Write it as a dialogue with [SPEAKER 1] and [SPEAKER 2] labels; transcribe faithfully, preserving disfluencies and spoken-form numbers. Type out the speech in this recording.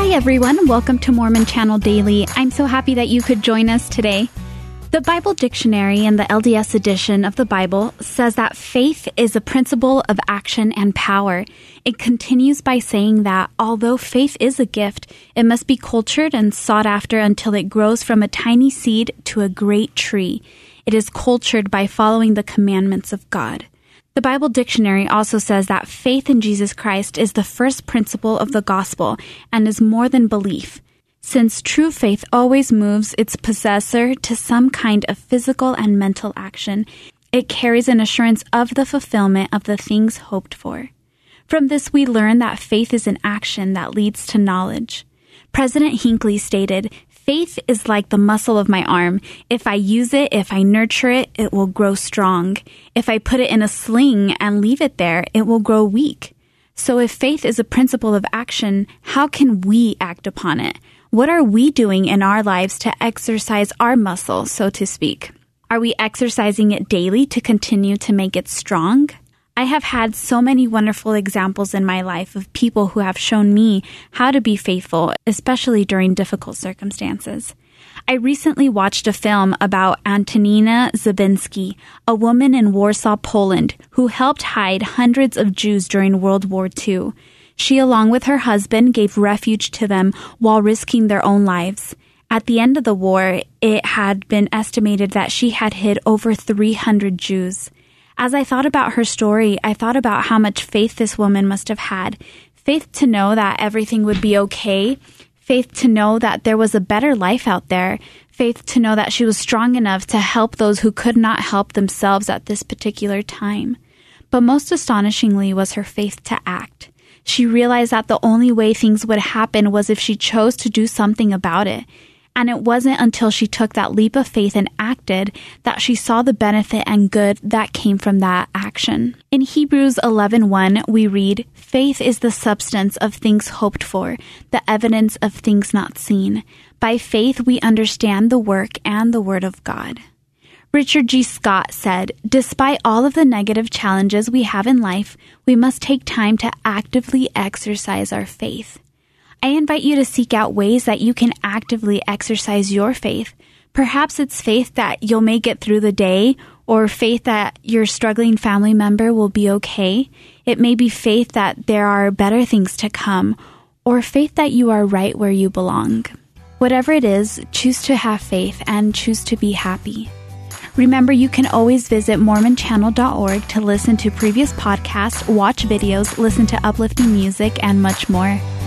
[SPEAKER 1] Hi, everyone. Welcome to Mormon Channel Daily. I'm so happy that you could join us today. The Bible Dictionary in the L D S edition of the Bible says that faith is a principle of action and power. It continues by saying that although faith is a gift, it must be cultured and sought after until it grows from a tiny seed to a great tree. It is cultured by following the commandments of God. The Bible Dictionary also says that faith in Jesus Christ is the first principle of the gospel and is more than belief, since true faith always moves its possessor to some kind of physical and mental action. It carries an assurance of the fulfillment of the things hoped for. From this, we learn that faith is an action that leads to knowledge. President Hinckley stated, "Faith is like the muscle of my arm. If I use it, if I nurture it, it will grow strong. If I put it in a sling and leave it there, it will grow weak." So if faith is a principle of action, how can we act upon it? What are we doing in our lives to exercise our muscle, so to speak? Are we exercising it daily to continue to make it strong? I have had so many wonderful examples in my life of people who have shown me how to be faithful, especially during difficult circumstances. I recently watched a film about Antonina Zabinski, a woman in Warsaw, Poland, who helped hide hundreds of Jews during World War Two. She, along with her husband, gave refuge to them while risking their own lives. At the end of the war, it had been estimated that she had hid over three hundred Jews. As I thought about her story, I thought about how much faith this woman must have had. Faith to know that everything would be okay. Faith to know that there was a better life out there. Faith to know that she was strong enough to help those who could not help themselves at this particular time. But most astonishingly was her faith to act. She realized that the only way things would happen was if she chose to do something about it. And it wasn't until she took that leap of faith and acted that she saw the benefit and good that came from that action. In Hebrews eleven one, we read, "Faith is the substance of things hoped for, the evidence of things not seen. By faith we understand the work and the word of God." Richard G. Scott said, "Despite all of the negative challenges we have in life, we must take time to actively exercise our faith." I invite you to seek out ways that you can actively exercise your faith. Perhaps it's faith that you'll make it through the day, or faith that your struggling family member will be okay. It may be faith that there are better things to come, or faith that you are right where you belong. Whatever it is, choose to have faith and choose to be happy. Remember, you can always visit mormon channel dot org to listen to previous podcasts, watch videos, listen to uplifting music, and much more.